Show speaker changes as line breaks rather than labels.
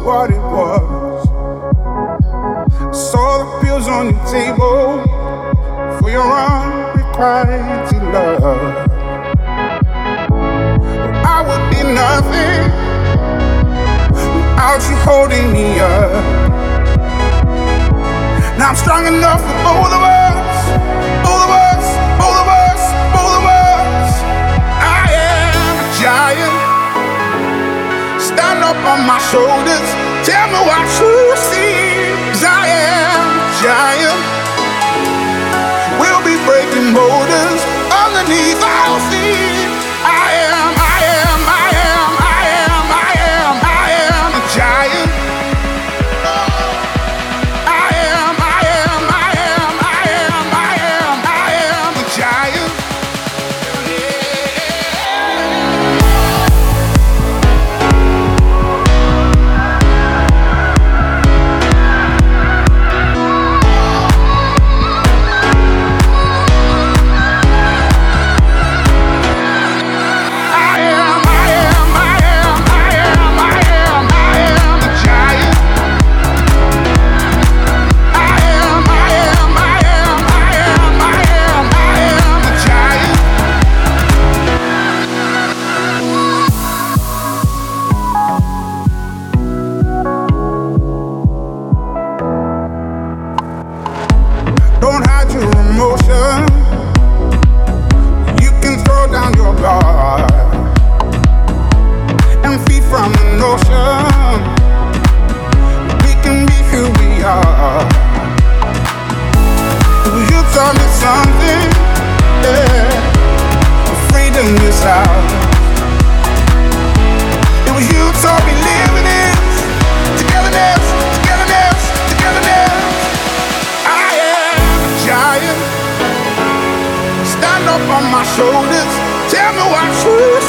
what it was. I saw the pills on your table for your unrequited love. I would be nothing without you holding me up. Now I'm strong enough for both of us, both of us, both of us, both of us. I am a giant. Stand up on my shoulders. Tell me what you see. 'Cause I am a giant. We'll be breaking boulders underneath our feet. I am, I am, I am, I am, I am, I am a giant. I am, I am, I am, I am, I am, I am a giant. Don't hide your emotion. You can throw down your guard and feed from the notion. We can be who we are. You taught me something, yeah. Freedom is out. It was you taught me living it. Togetherness, togetherness, togetherness. I am a giant. Stand up on my shoulders. Tell me what you